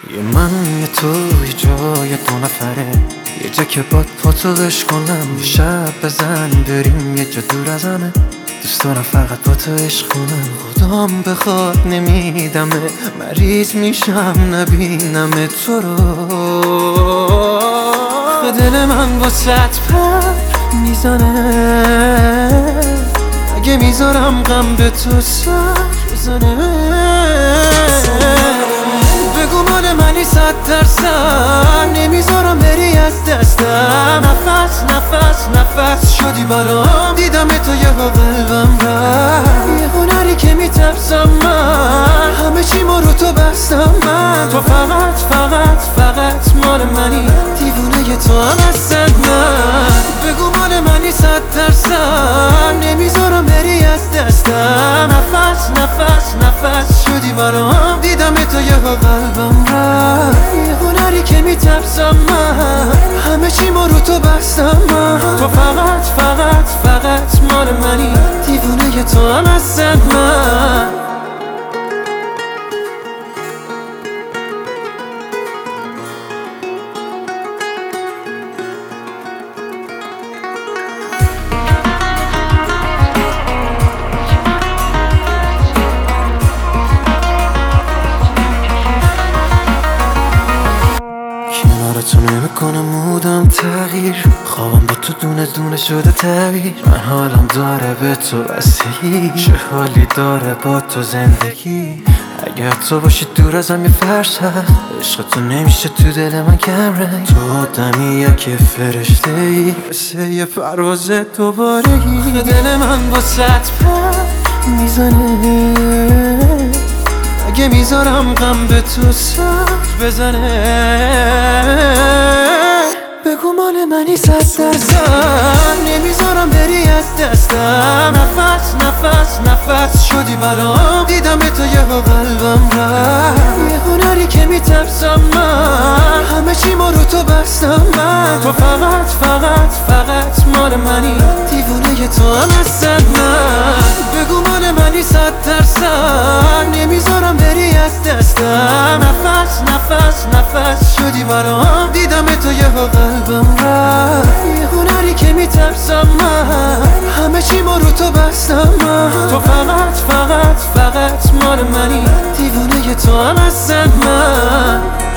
یه من یه تو یه جای دو نفره، یه جا که باد پاتو عشق کنم. یه شب بزن بریم یه جا دور از همه، دوست دارم فقط با تو عشق کنم. خدام بخواد نمیدمه، مریض میشم نبینم تو رو. دل من واسط پر میزنه، اگه میذارم غم به تو سر بزنه. بگو مال منی 100%، نمیذارم بری از دستم. نفس نفس نفس شدی برام، دیدم تو یه قلبم رفت. یه هنری که میترسم من، همه چیمو رو تو بستم من. تو فقط فقط فقط مال منی، دیوونه تو هم هستن من. بگو مال منی 100%، نمیذارم بری از دستم. نفس نفس نفس شدی برام، دیدم تو یه قلبم رفت. یه هنری که میترسم من، همه چیمو رو تو بستم من. تو فقط فقط فقط مال منی، دیوونه تو هم هستن من. کنارتو نمیکنم مودم تغییر، خوابم با تو دونه دونه شده تعبیر. من حالم داره به تو بستگی، چه حالی داره با تو زندگی. اگر تو باشی دور ازم یه فرسخ، عشق تو نمیشه تو دل من کم رنگ. تو آدمیه که فرشته ای، مثل یه پرواز دوبارگی. دل من واسط پر میزنه، اگه میذارم غم به تو سر بزنه. بگو مال منی 100%، نمیذارم بری از دستم. نفس نفس نفس شدی برام، دیدم تو یه قلبم رفت. یه هنری که میترسم من، همه چیمو رو تو بستم من. تو فقط فقط فقط مال منی، دیوونه تو هم هستن من. بگو مال منی 100%، نمیذارم بری از دستم. نفس نفس نفس شدی برام، دیدم تو یه قلبم رفت. یه هنری که میترسم من، همه چیمو رو تو بستم من. تو فقط فقط فقط مال منی، دیوونه تو هم هستن من.